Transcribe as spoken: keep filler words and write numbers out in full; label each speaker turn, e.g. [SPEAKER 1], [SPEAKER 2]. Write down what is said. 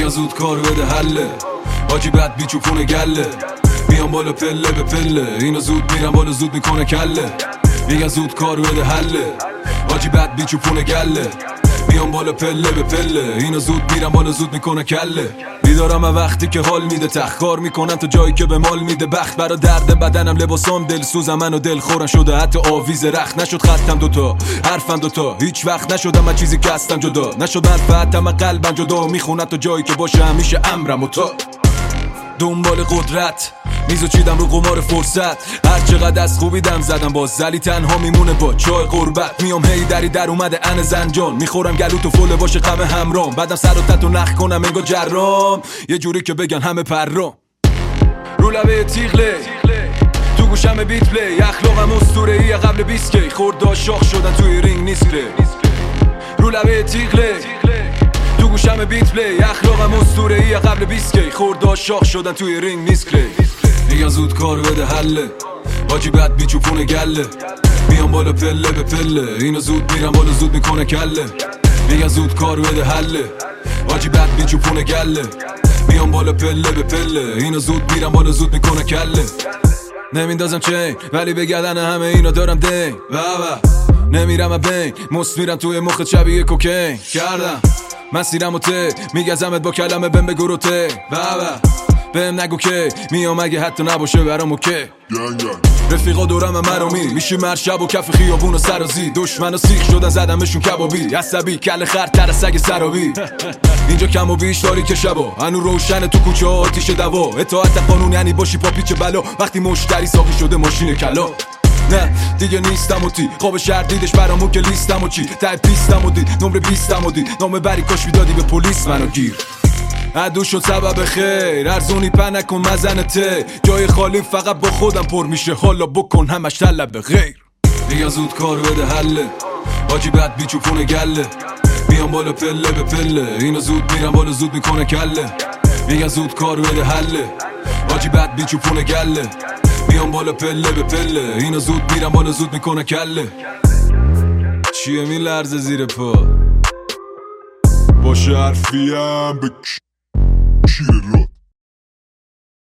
[SPEAKER 1] میگن زود کار بده حله حاجی بد بی چوپونه گله میان بالا پله به پله اینو زود میرن بالا زود میکنه کله میگن زود کار بده حله حاجی بد بی چوپونه گله میان بالا پله به پله اینو زود میرن بالا زود میکنه کله بیدارم وقتی که حال میده تخکار میکنم تا جایی که به مال میده بخت برا درد بدنم لباسام دل سوزم منو دل خورم شده حتی آویز رخت نشد خطم دوتا حرفم دوتا هیچ وقت نشدم من چیزی که هستم جدا نشد منفعتم قلبم جدا میخونم تا جایی که باشه همیشه امرم و تا دنبال قدرت میزو چیدم رو قمار فرصت هر چقدر از خوبی دم زدم باز زلی تنها میمونه با چای قربت میام هی دری در اومده ان زنجان میخورم گلو تو فله باشه غم همرام بعدم سر و تتو نخ کنم انگار جرام یه جوری که بگن همه پرام رو لبه تیغله تو گوشم بیت پلی اخلاقم اسطوره‌ای قبل بیست کی خوردا شاخ شدن توی رینگ نیست رو لبه تیغله تو گوشم بیت پلی اخلاقم اسطوره‌ای قبل بیست کی خوردا شاخ شدن توی رینگ نیست کلی میگن زود کار بده حله حاجی بد بی چوپونه گله میان بالا پله به پله اینو زود میرن بالا زود میکنه کله میگن زود کار بده حله حاجی بد بی چوپونه گله میان بالا پله به پله اینو زود میرن بالا زود میکنه کله نمیندازم چین ولی به گردن همه اینا دارم دین بابا نمیرم بین مست میرم توی مخت شبیه کوکین کردم مسیرم و ته میگزمت با کلمه بهم بگو رو ته بابا بهم نگو که میام اگه حتی نباشه برام اوکی رفیقا دورم مرامی میشی مرشب و کف خیابون و سرازی دشمن و سیخ شدن زدمشون کبابی عصبی کل خر تر سگ سرابی اینجا کم و بیش داری که شبا هنو روشن تو کوچه آتیش دوا اطاعت قانون یعنی باشی پا پیچ بلا وقتی مشتری ساقی شده ماشین کلا نه دیگه نیستم و تی خواب شهر دیدش برامون که لیستم و چی تای پیستم و دید نمره بیستم و دید نامه بری کاش میدادی به پلیس منو گیر عدو شد سبب خیر ارزونی په نکن مزنته جای خالی فقط با خودم پر میشه حالا بکن همش طلب غیر میگن زود کار بده حله حاجی بد بی چوپونه گله میان بالا پله به پله اینو زود میرن بالا زود میکنه کله میگن زود کار بده حله حاجی بد بی چوپونه گله میان بالا پله به پله اینو زود میرن بالا زود میکنه کله چیه میلرزه زیر پا
[SPEAKER 2] باشه حرفیم به کیر را